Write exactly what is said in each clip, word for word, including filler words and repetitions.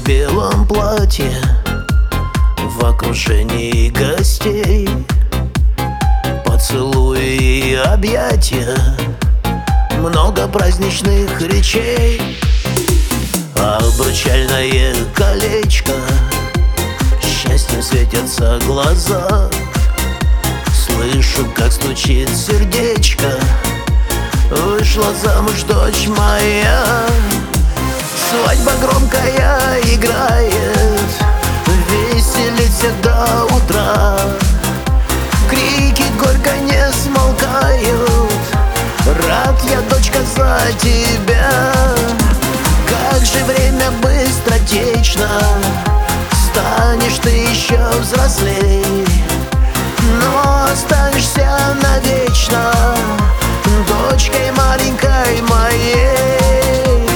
белом платье в окружении гостей, поцелуи и объятия, много праздничных речей. Обручальное колечко, счастьем светятся глаза. Слышу, как стучит сердечко, вышла замуж дочь моя. Свадьба громкая играет, веселится до утра. Крики горько не смолкают, рад я, дочка, за тебя. Как же время быстротечно, станешь ты еще взрослей, но останешься навечно дочкой маленькой моей.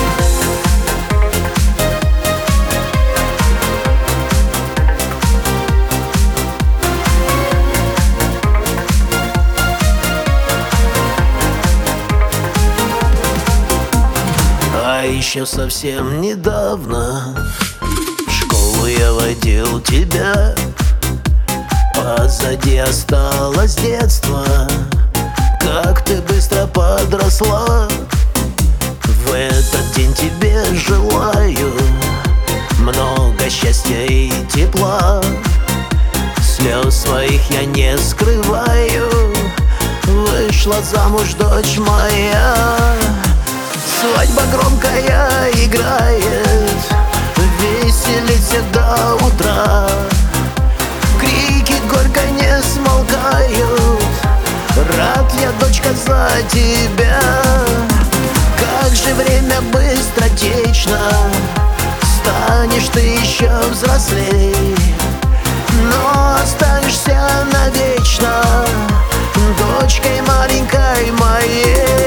А еще совсем недавно в школу я водил тебя. Позади осталось детство, как ты быстро подросла. В этот день тебе желаю много счастья и тепла. Слез своих я не скрываю, вышла замуж дочь моя. Свадьба громкая играет, веселится до утра. Крики горько не смолкают, рад я, дочка, за тебя. Как же время быстротечно, станешь ты еще взрослей, но останешься навечно дочкой маленькой моей.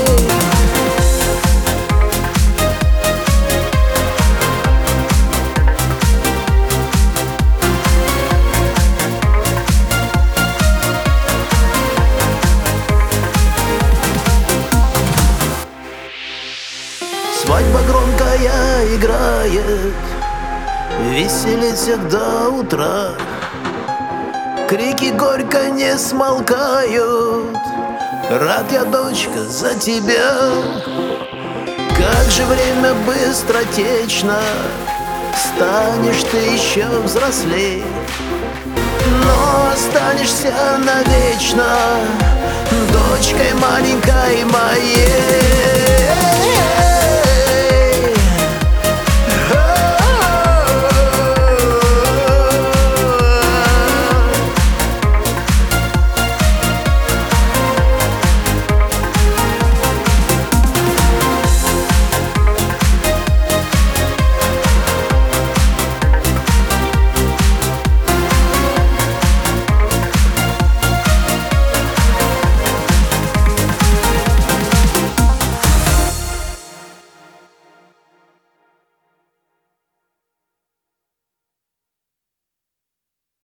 Свадьба громкая играет, веселится до утра. Крики горько не смолкают, рад я, дочка, за тебя. Как же время быстротечно, станешь ты еще взрослей, но останешься навечно дочкой маленькой моей.